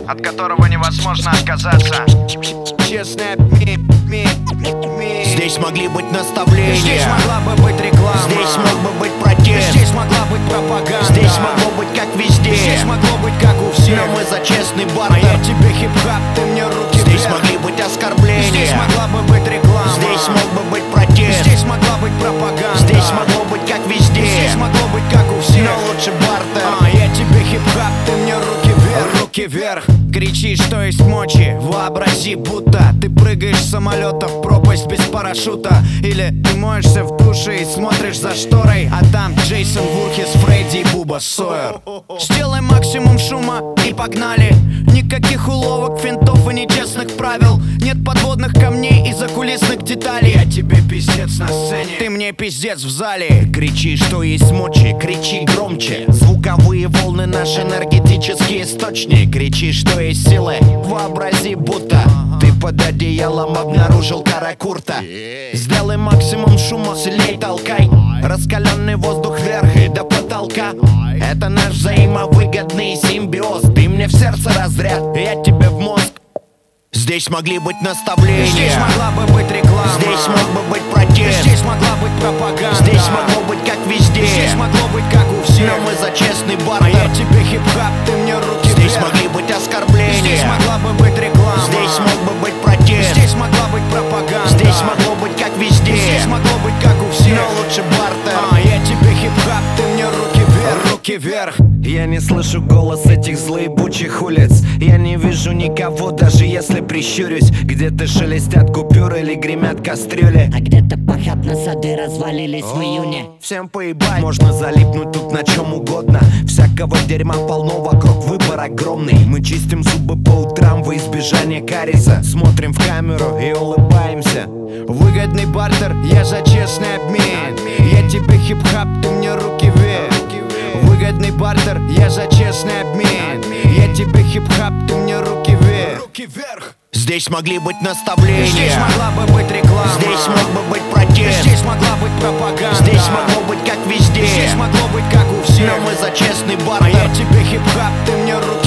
от которого невозможно отказаться. Честный обмен. Здесь могли быть наставления, Здесь могла бы быть реклама, здесь мог бы быть протест, здесь могла быть пропаганда, здесь могло быть как везде, здесь могло быть как у всех. но мы за честный А бартер. я тебе хип-хап, ты мне руки Здесь вверх. могли быть оскорбления, Здесь могла бы быть реклама, здесь мог бы быть протест, здесь могла быть пропаганда, здесь могло быть как везде, здесь могло быть как у всех. но лучше бартер. А я тебе хип-хап, ты мне руки вверх. Руки вверх, кричи, что есть мочи. Вообрази, будто ты прыгаешь с самолета в пропасть без парашюта. Или ты моешься в душе и смотришь за шторой, а там Джейсон Вурхис, Фредди и Буба Сойер. Сделай максимум шума и погнали. Никаких уловок, финтов и нечестных правил. Нет подводных камней и закулисных деталей. Я тебе пиздец на сцене, ты мне пиздец в зале. Кричи, что есть мочи, кричи громче. Звуковые волны — наш энергетический источник. Кричи, что есть силы, вообрази, будто ты под одеялом обнаружил каракурта. Сделай максимум шума, сильней толкай. Раскаленный воздух вверх и до потолка. Это наш взаимовыгодный симбиоз. Ты мне в сердце разряд, я тебе в мозг. Здесь могли быть наставления, Здесь могла бы быть реклама, здесь мог бы быть протест, здесь могла быть пропаганда, здесь могло быть как везде, здесь могло быть как у всех. но мы за честный А я бартер. тебе хип-хап, ты мне руки Здесь вверх. могли быть оскорбления, Здесь могла бы быть реклама, здесь мог бы быть протест, здесь могла быть пропаганда, здесь могло быть как везде, здесь могло быть как у всех. но лучше бартер. А я тебе хип-хап, ты мне руки вверх. Руки вверх. Я не слышу голос этих злоебучих улиц. Я не вижу никого, даже если прищурюсь. Где-то шелестят купюры или гремят кастрюли. А где-то похабно сады развалились в июне. Всем поебать, Можно залипнуть тут на чем угодно. Всякого дерьма полно вокруг, выбор огромный. Мы чистим зубы по утрам во избежание кариеса. Смотрим в камеру и улыбаемся. Выгодный бартер, я за честный обмен. Я тебе хип-хап, ты мне руки вверх. Выгодный бартер, я за честный обмен. Я тебе хип-хап, ты мне руки вверх. здесь могли быть наставления, Здесь могла бы быть реклама, здесь мог бы быть протест, здесь могла быть пропаганда, здесь могло быть как везде, здесь могло быть как у всех. но мы за честный А бартер. я тебе хип-хап, ты мне руки